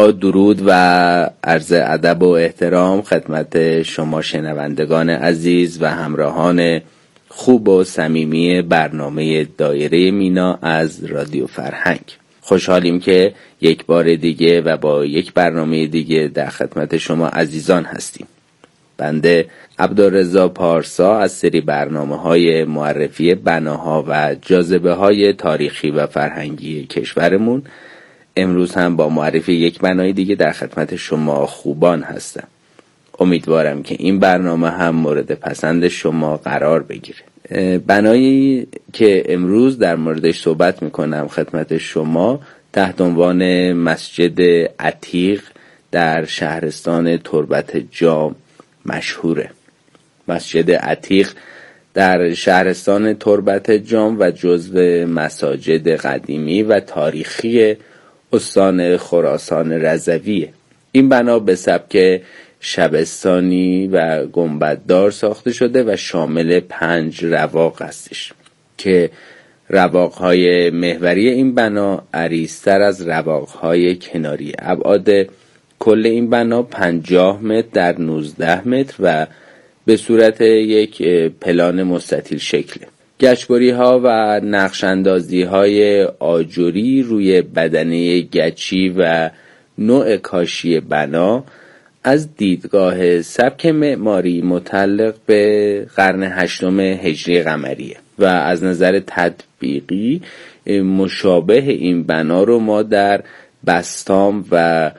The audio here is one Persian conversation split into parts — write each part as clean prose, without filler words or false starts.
با درود و عرض ادب و احترام خدمت شما شنوندگان عزیز و همراهان خوب و صمیمی برنامه دایره مینا از رادیو فرهنگ. خوشحالیم که یک بار دیگه و با یک برنامه دیگه در خدمت شما عزیزان هستیم. بنده عبدالرضا پارسا از سری برنامه‌های معرفی بناها و جاذبه‌های تاریخی و فرهنگی کشورمون امروز هم با معرفی یک بنای دیگه در خدمت شما خوبان هستم. امیدوارم که این برنامه هم مورد پسند شما قرار بگیره. بنایی که امروز در موردش صحبت میکنم خدمت شما تحت عنوان مسجد عتیق در شهرستان تربت جام مشهوره. مسجد عتیق در شهرستان تربت جام و جزو مساجد قدیمی و تاریخی استان خراسان رضویه. این بنا به سبک شبستانی و گنبددار ساخته شده و شامل 5 رواق هستش که رواق‌های محوری این بنا عریض‌تر از رواق‌های کناری. ابعاد کل این بنا 50 متر در 19 متر و به صورت یک پلان مستطیل شکله. گچبری‌ها و نقش‌اندازی‌های آجری روی بدنه گچی و نوع کاشی بنا از دیدگاه سبک معماری متعلق به قرن 8 هجری قمریه و از نظر تطبیقی مشابه این بنا رو ما در بسطام و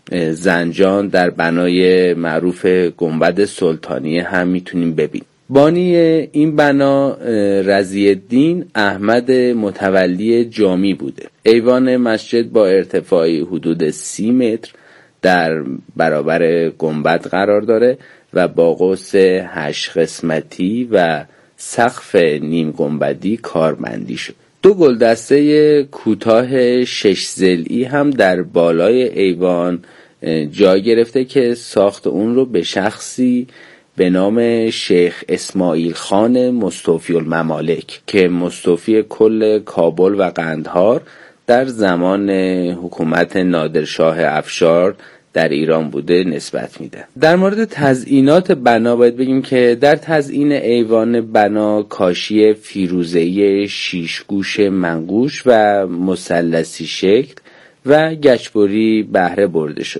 زنجان در بنای معروف گنبد سلطانی هم میتونیم ببینیم. بانی این بنا رضی‌الدین احمد متولی جامی بوده. ایوان مسجد با ارتفاعی حدود 30 متر در برابر گنبد قرار داره و با قوس 8 قسمتی و سقف نیم گنبدی کاربندی شد. 2 گلدسته کوتاه 6 ضلعی هم در بالای ایوان جا گرفته که ساخت اون رو به شخصی به نام شیخ اسماعیل خان مستوفی الممالک که مستوفی کل کابل و قندهار در زمان حکومت نادرشاه افشار در ایران بوده نسبت میده. در مورد تزیینات بنا باید بگیم که در تزیین ایوان بنا کاشی فیروزه‌ای 6 گوش منقوش و مثلثی شکل و گچبری بهره برده شده.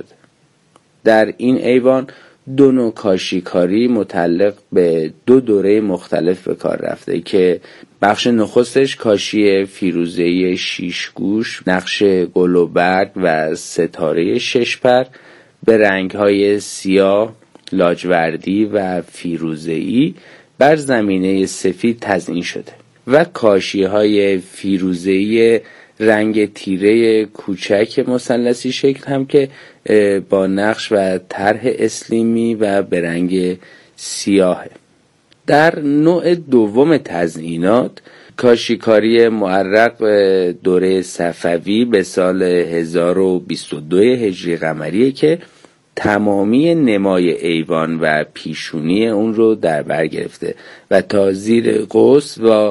در این ایوان 2 نوع کاشیکاری متعلق به 2 دوره مختلف به کار رفته که بخش نخستش کاشی فیروزه‌ای 6 گوش، نقش گل و برگ و ستاره 6 پر به رنگ‌های سیاه، لاجوردی و فیروزه‌ای بر زمینه سفید تزیین شده و کاشی‌های فیروزه‌ای رنگ تیره کوچک مثلثی شکل هم که با نقش و طرح اسلیمی و به رنگ سیاهه. در نوع دوم تزیینات کاشیکاری معرق دوره صفوی به سال 1022 هجری قمریه که تمامی نمای ایوان و پیشونی اون رو در بر گرفته و تا زیر قوس و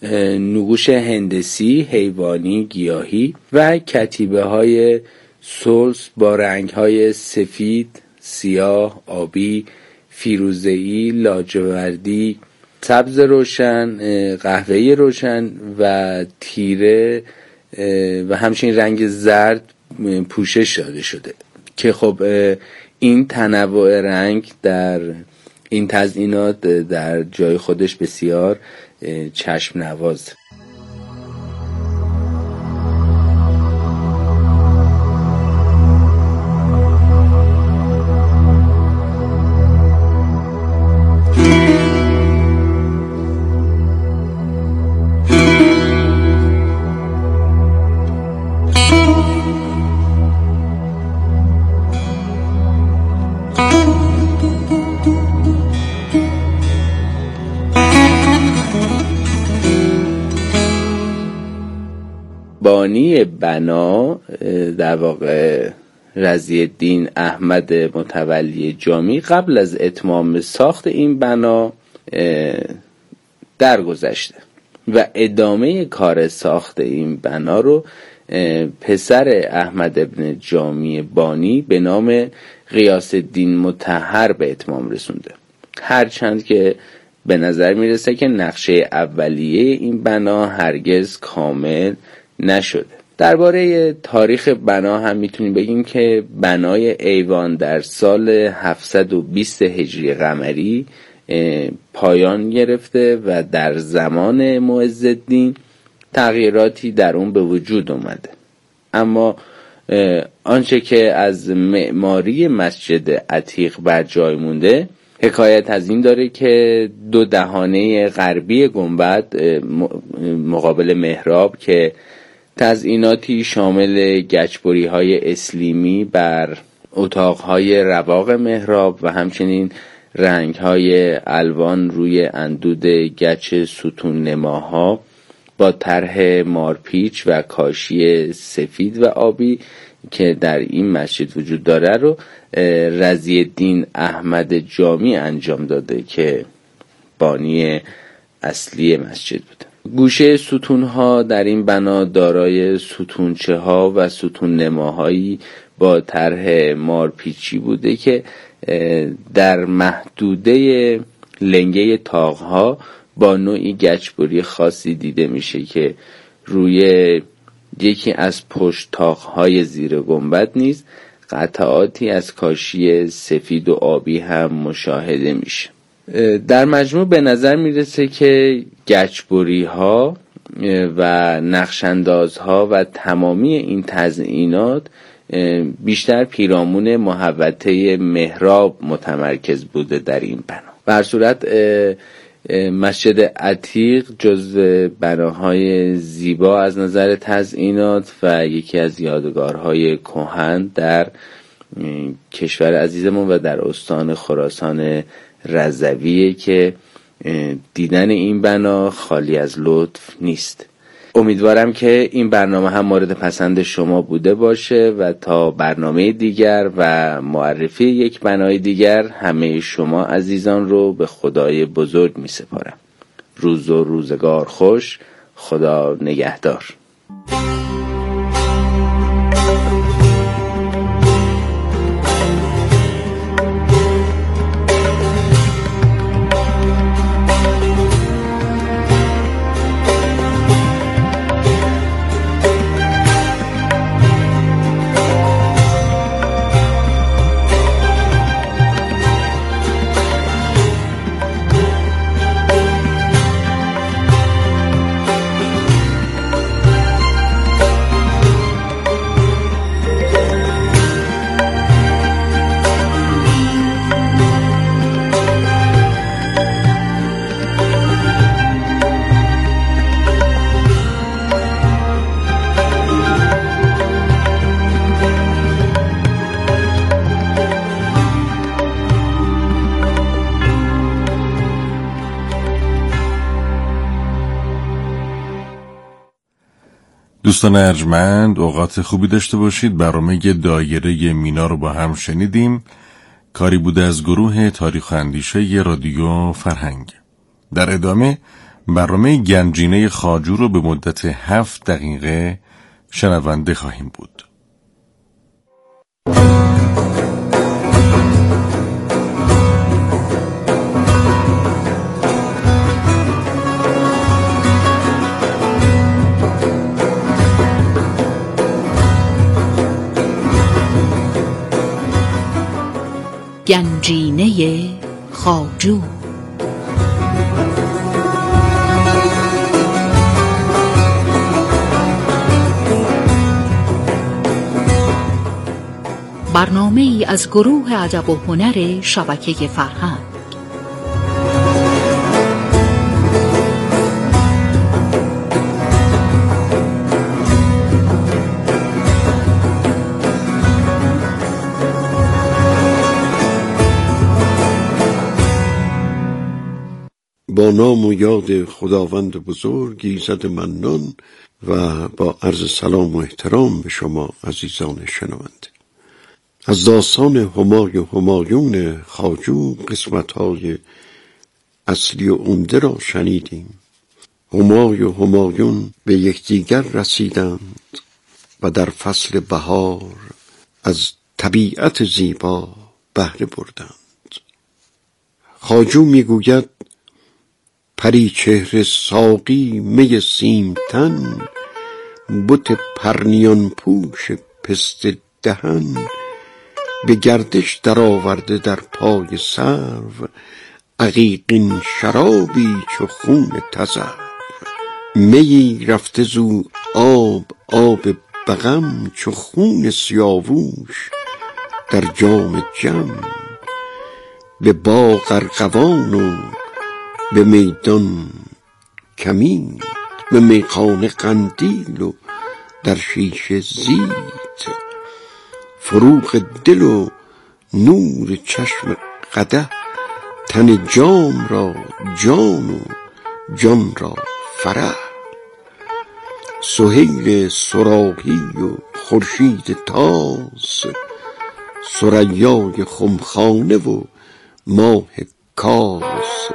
نقوش هندسی، حیوانی، گیاهی و کتیبه های سلس با رنگ های سفید، سیاه، آبی، فیروزه‌ای، لاجوردی، سبز روشن، قهوه‌ای روشن و تیره و همچنین رنگ زرد پوشش داده شده که خب این تنوع رنگ در این تزیینات در جای خودش بسیار چشم نواز. بانی بنا در واقع رضی‌الدین احمد متولی جامی قبل از اتمام ساخت این بنا درگذشته و ادامه کار ساخت این بنا رو پسر احمد ابن جامی بانی به نام غیاث الدین مطهر به اتمام رسونده. هرچند که به نظر میرسه که نقشه اولیه این بنا هرگز کامل نشده. درباره تاریخ بنا هم میتونیم بگیم که بنای ایوان در سال 720 هجری قمری پایان گرفته و در زمان معز الدین تغییراتی در اون به وجود اومده. اما آنچه که از معماری مسجد عتیق بر جای مونده حکایت از این داره که دو دهانه غربی گنبد مقابل محراب که تزئیناتی شامل گچبری‌های اسلیمی بر اتاق‌های رواق محراب و همچنین رنگ‌های الوان روی اندود گچ ستون نماها با طرح مارپیچ و کاشی سفید و آبی که در این مسجد وجود داره رو رضی الدین احمد جامی انجام داده که بانی اصلی مسجد بوده. گوشه ستونها در این بنا دارای ستونچه ها و ستون نماهایی با طرح مارپیچی بوده که در محدوده لنگه تاقها با نوعی گچبری خاصی دیده میشه که روی یکی از پشت تاقهای زیر گنبد نیز قطعاتی از کاشی سفید و آبی هم مشاهده میشه. در مجموع به نظر میرسه که گچبری ها و نقشانداز ها و تمامی این تزئینات بیشتر پیرامون محوطه محراب متمرکز بوده در این بنا. به هر صورت مسجد عتیق جزو بناهای زیبا از نظر تزئینات و یکی از یادگارهای کهن در کشور عزیزمون و در استان خراسان رضویه که دیدن این بنا خالی از لطف نیست. امیدوارم که این برنامه هم مورد پسند شما بوده باشه و تا برنامه دیگر و معرفی یک بنای دیگر همه شما عزیزان رو به خدای بزرگ می سپارم. روز و روزگار خوش. خدا نگهدار. دوستان ارجمند، اوقات خوبی داشته باشید. برنامه دایره مینا رو با هم شنیدیم. کاری بوده از گروه تاریخ و اندیشه رادیو فرهنگ. در ادامه برنامه گنجینه خواجو رو به مدت 7 دقیقه شنونده خواهیم بود. گنجینه خواجو. برنامه ای از گروه ادب و هنر شبکه فرهنگ. با نام و یاد خداوند بزرگ ایزد منان و با عرض سلام و احترام به شما عزیزان شنونده. از داستان همای و همایون خواجو قسمت‌های اصلی و عمده را شنیدیم همای و همایون به یکدیگر رسیدند و در فصل بهار از طبیعت زیبا بهره بردند. خواجو میگوید پری چهره ساقی می سیمتن، بت پرنیان پوش پسته دهن، به گردش در آورده در پای سرو، عقیقین شرابی چو خون تذرو. میی رفته زو آب بغم، چو خون سیاووش در جام جم. به باغ ارغوان و به میدان کمین، به میخانه قندیل و در شیشه زیت. فروغ دل و نور چشم قدح، تن جام را جان و جان را فرح. سهیل صراحی و خورشید تاز، ثریای خمخانه و ماه کاز.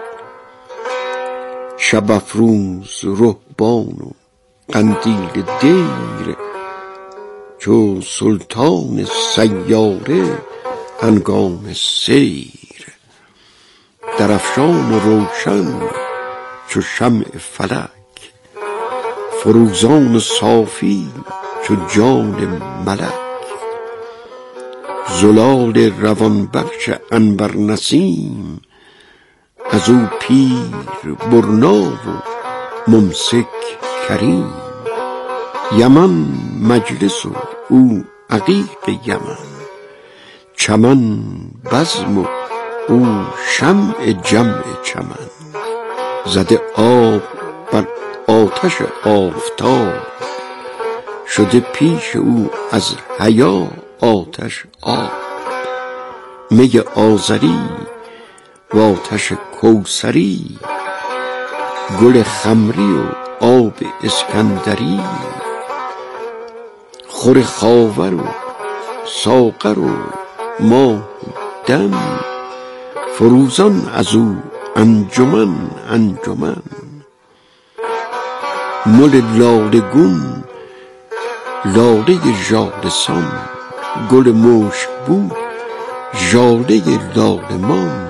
شب افروز رهبان و قندیل دیر، چو سلطان سیاره هنگام سیر. درفشان و روشن چو شمع فلک، فروزان صافی چو جان ملک. زلال روان بخش عنبر نسیم، از او پیر برنا و ممسک کریم. یمن مجلس و او عقیق یمن، چمن بزم و او شمع جمع چمن. زده آب بر آتش آفتاب، شده پیش او از حیا آتش آب. می آذری و آتش کوثری، گل خمری و آب اسکندری. خور خاور و ساغر و ماه دم، فروزان از او انجمن انجمن. مل لاله گون لاله ژاله سان، گل مشک بو ژاله لاله مان.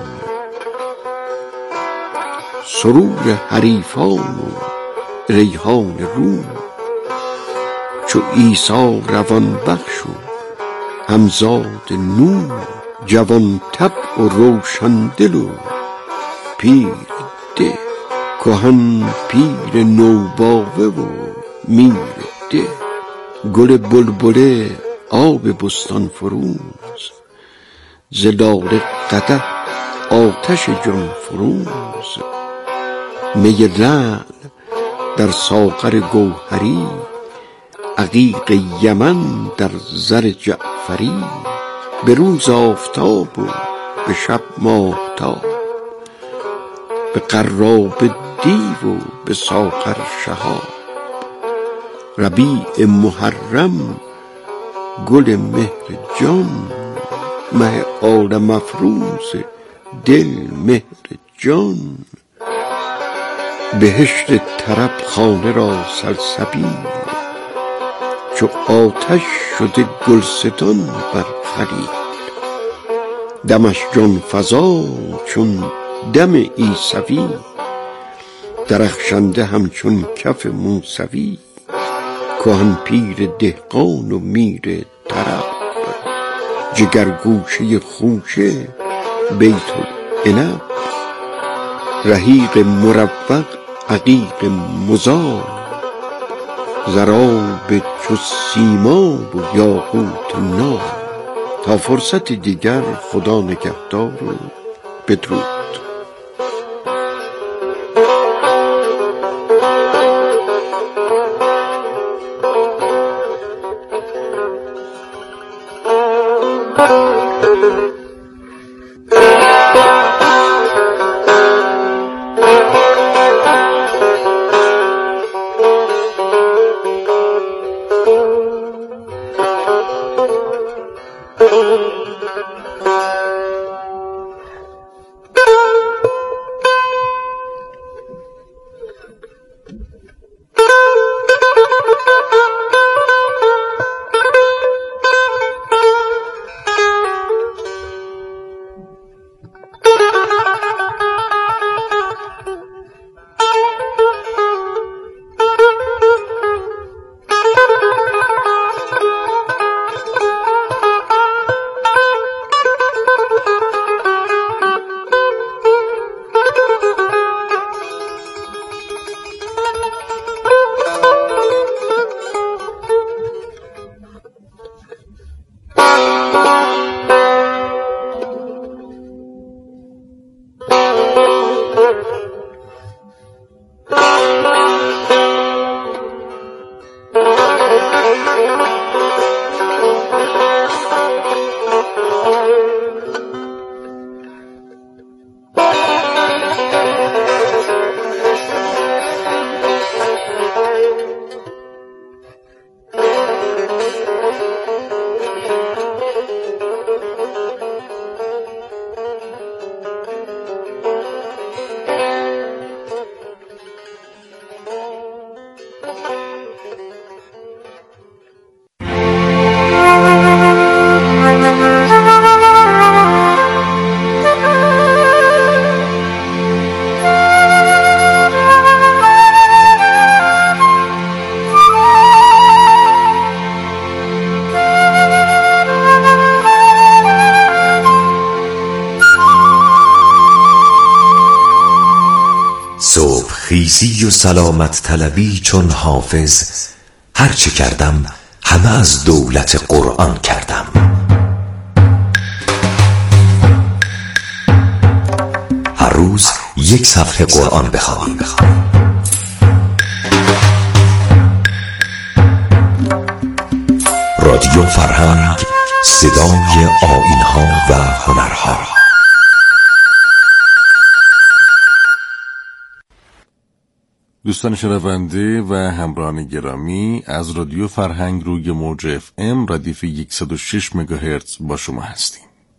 سرور حریفان و ریحان روم، چو عیسی روان بخش و همزاد نور. جوان طبع و روشن دل و پیر ده، کهن پیر نوباوه و میر ده. گل بلبله آب بستان فروز، ز لاله قدح آتش جان فروز. می لعل در ساغر گوهری، عقیق یمن در زر جعفری. به روز آفتاب و به شب ماهتاب، به قراب دیو و به ساغر شهاب. ربیع محرم گل مهر جان، مه عالم افروز دل مهر جان. بهشت طرب خانه را سلسبیل، چو آتش شده گلستان بر خلیل. دمش جان فزا چون دم عیسوی، درخشنده همچون کف موسوی. کهن پیر دهقان و میر طرب، جگرگوشه خوشه بیت العنب. رحیق مروق عقیق مذاب، زراب چو سیماب و یاقوت ناب. تا فرصت دیگر خدا نگهدار و بدرود. تبریزی و سلامت طلبی چون حافظ، هرچه کردم همه از دولت قرآن کردم. هر روز یک صفحه قرآن بخوانیم. رادیو فرهنگ، صدای آیین‌ها و هنرها. دوستان شنونده و همراهان گرامی، از رادیو فرهنگ روی موج FM ردیف 106 مگاهرتز با شما هستیم.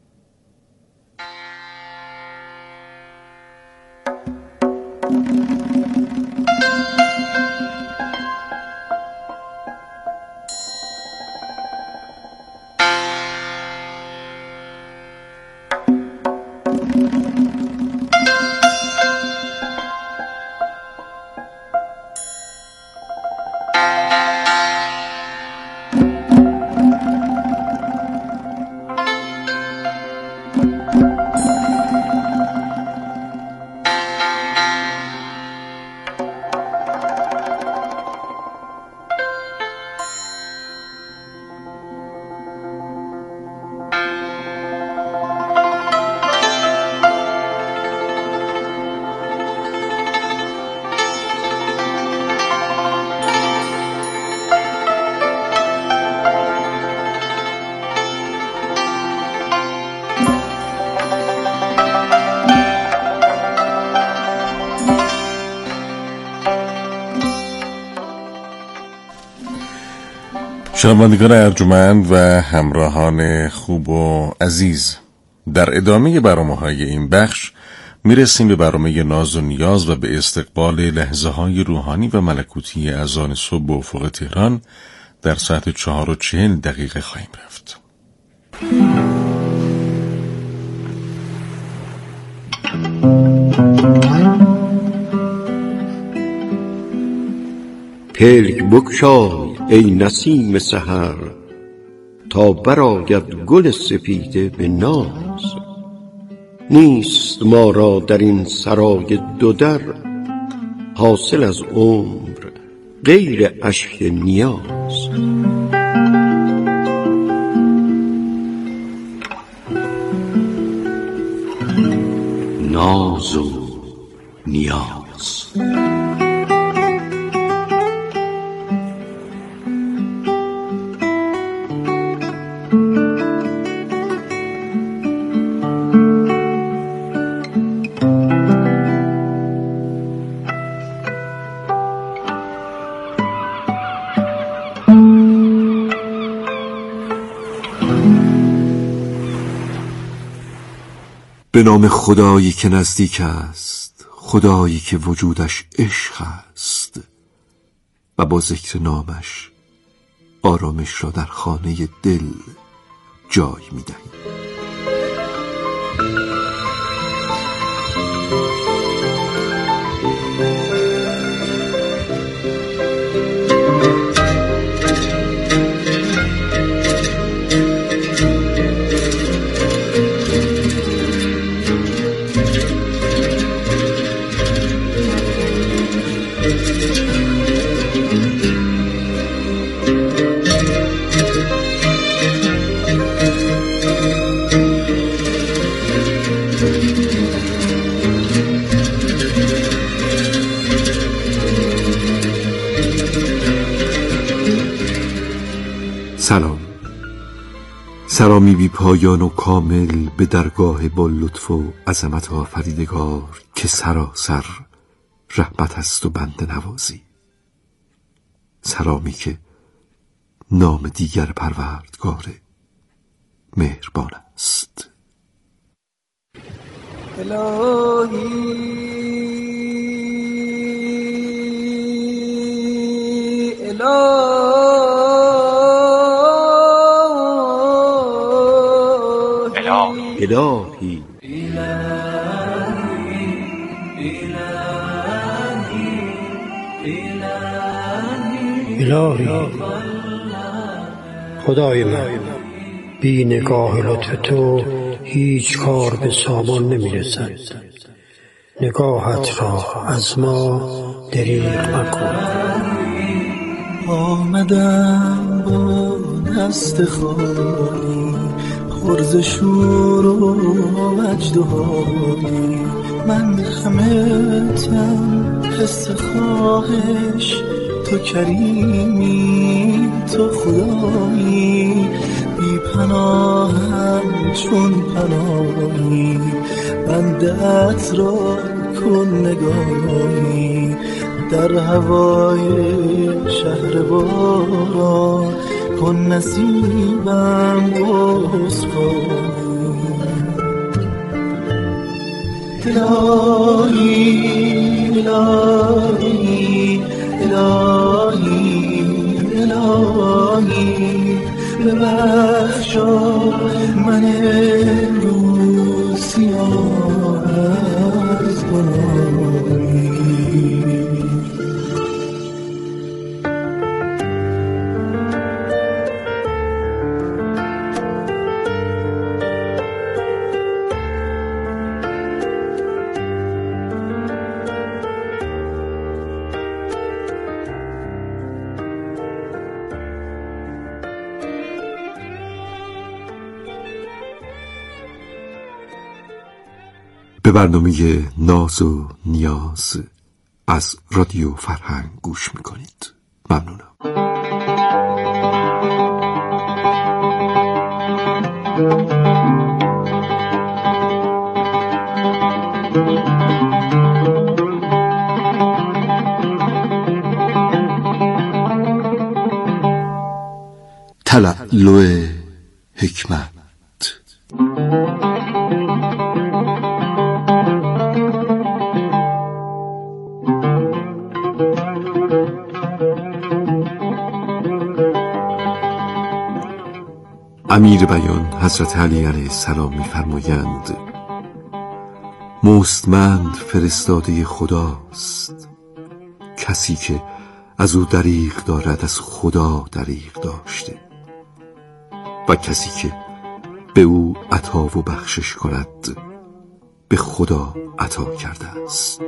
شنوندگان ارجمند و همراهان خوب و عزیز، در ادامه برنامه‌های این بخش میرسیم به برنامه ناز و نیاز و به استقبال لحظه‌های روحانی و ملکوتی اذان صبح به افق تهران در ساعت 4:40 خواهیم رفت. پلک بگشای ای نسیم سحر، تا برآید گل سپیده به ناز. نیست ما را در این سرای دو در، حاصل از عمر غیر اشک نیاز. ناز و نیاز. به نام خدایی که نزدیک است، خدایی که وجودش عشق است، و با ذکر نامش آرامش را در خانه دل جای می‌دهیم. سلامی بی پایان و کامل به درگاه با لطف و عظمت آفریدگار که سراسر رحمت است و بنده نوازی. سلامی که نام دیگر پروردگار مهربان است. الهی الهی خدای من، بی نگاه لطف تو هیچ کار به سامان نمیرسد. نگاهت را از ما دریغ مکن. آمدم با دست خالی، خرز شور و وجد و حالی، من همه تن حس خواهش، تو کریمی تو خدایی، بی پناهم چون پناهی، بندت را کن نگاهی، در هوای شهر باران کن نصیبم عذرخواهی. الهی الهی الهی الهی ببخشا من امروز سیاه از گناهی. به برنامه ناز و نیاز از رادیو فرهنگ گوش میکنید. ممنونم. تلالو حکمت. امیر بیان حضرت علی علیه السلام می‌فرمایند مستمند فرستاده خداست کسی که از او دریغ دارد از خدا دریغ داشته و کسی که به او عطا و بخشش کند به خدا عطا کرده است.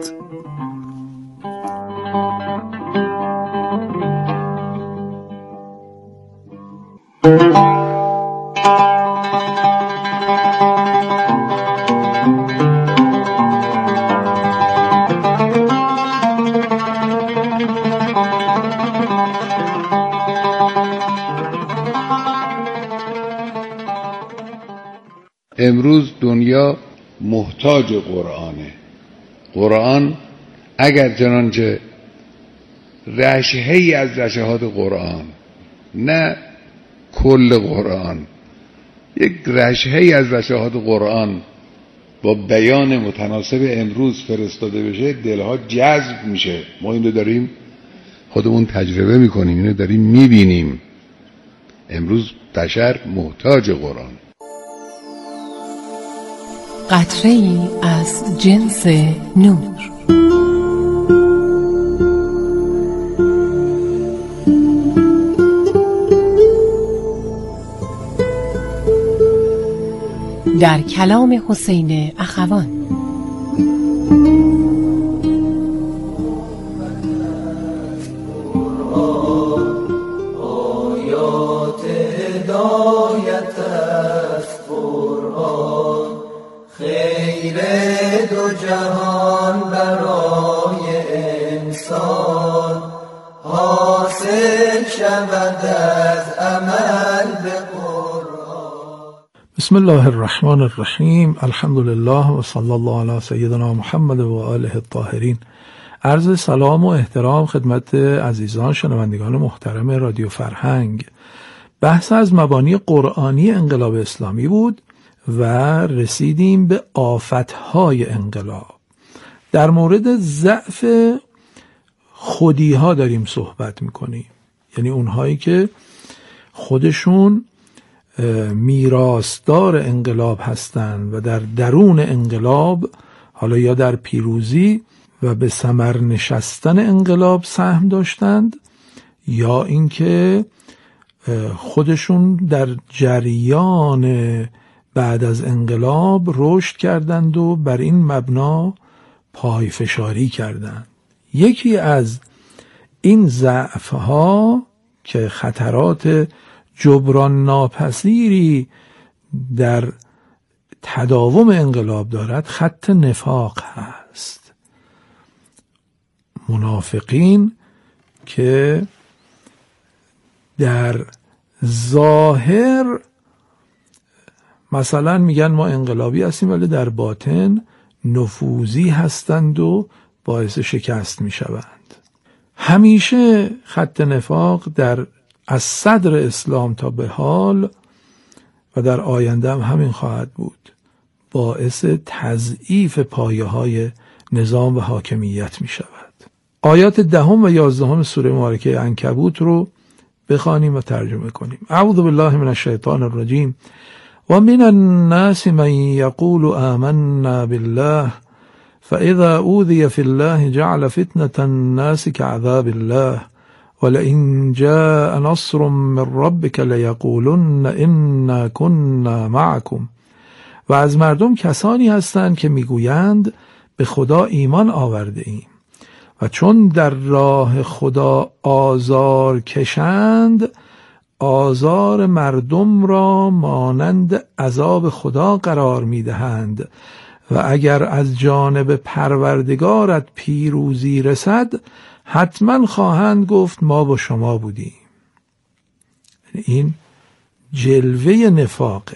امروز دنیا محتاج قرآنه. قرآن اگر چنانچه رشحه‌ای از رشحات قرآن، نه کل قرآن، یک رشحه‌ای از رشحات قرآن با بیان متناسب امروز فرستاده بشه، دلها جذب میشه. ما این رو داریم خودمون تجربه میکنیم، اینو داریم میبینیم. امروز بشر محتاج قرآن. قطره‌ای از جنس نور. در کلام حسین اخوان. آیات هدایت است قرآن، خیر دو جهان برای انسان، حاصل شود از عمل به قرآن. بسم الله الرحمن الرحیم. الحمدلله و صلی الله علی سیدنا محمد و آله الطاهرین. عرض سلام و احترام خدمت عزیزان شنوندگان محترم رادیو فرهنگ. بحث از مبانی قرآنی انقلاب اسلامی بود و رسیدیم به آفتهای انقلاب. در مورد ضعف خودی‌ها داریم صحبت میکنیم، یعنی اونهایی که خودشون میراثدار انقلاب هستند و در درون انقلاب، حالا یا در پیروزی و به ثمر نشستن انقلاب سهم داشتند، یا اینکه خودشون در جریان بعد از انقلاب رشد کردند و بر این مبنا پای فشاری کردند. یکی از این ضعف‌ها که خطرات جبران ناپذیری در تداوم انقلاب دارد خط نفاق هست. منافقین که در ظاهر مثلا میگن ما انقلابی هستیم ولی در باطن نفوذی هستند و باعث شکست میشوند. همیشه خط نفاق از صدر اسلام تا به حال و در آینده هم همین خواهد بود، باعث تضعیف پایه‌های نظام و حاکمیت می شود. آیات 10 و 11 سوره مبارکه عنکبوت رو بخوانیم و ترجمه کنیم. اعوذ بالله من الشیطان الرجیم. و من الناس من یقول آمنا بالله فاذا اوذی فی الله جعل فتنة الناس كعذاب الله ولئن جاء نصر من ربك لیقولن انا كنا معكم. و از مردم کسانی هستند که میگویند به خدا ایمان آورده ایم و چون در راه خدا آزار کشند آزار مردم را مانند عذاب خدا قرار میدهند و اگر از جانب پروردگارت پیروزی رسد حتما خواهند گفت ما با شما بودیم. این جلوه نفاقه.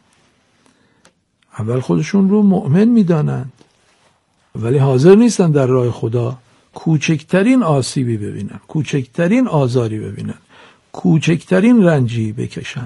اول خودشون رو مؤمن میدانند ولی حاضر نیستن در راه خدا کوچکترین آسیبی ببینن، کوچکترین آزاری ببینن، کوچکترین رنجی بکشند.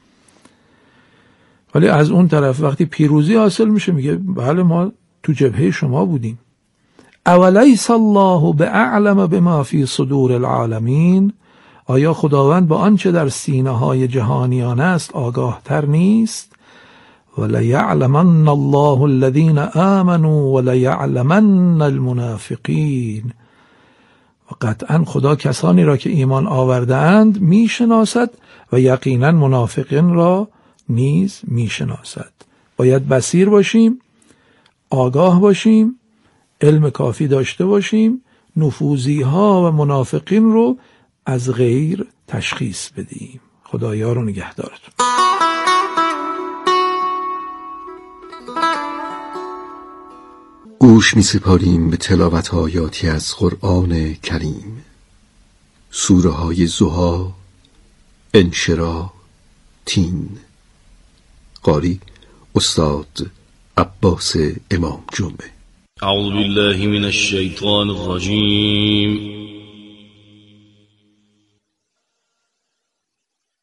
ولی از اون طرف وقتی پیروزی حاصل میشه میگه بله ما تو جبهه شما بودیم. اولیس الله باعلم بما فی صدور العالمین. آیا خداوند با آنچه در سینه های جهانیان است آگاه تر نیست؟ ولیعلمن الله الذین آمنوا ولیعلمن المنافقین. و قطعا خدا کسانی را که ایمان آورده اند میشناسد و یقینا منافقین را نیز میشناسد. باید بصیر باشیم، آگاه باشیم، علم کافی داشته باشیم، نفوذی ها و منافقین رو از غیر تشخیص بدیم. خدایا رو نگهدارتون. گوش می سپاریم به تلاوت آیاتی از قرآن کریم. سوره های ضحی، انشراح، تین. قاری استاد عباس امام جمعه. اعوذ بالله من الشیطان الرجیم.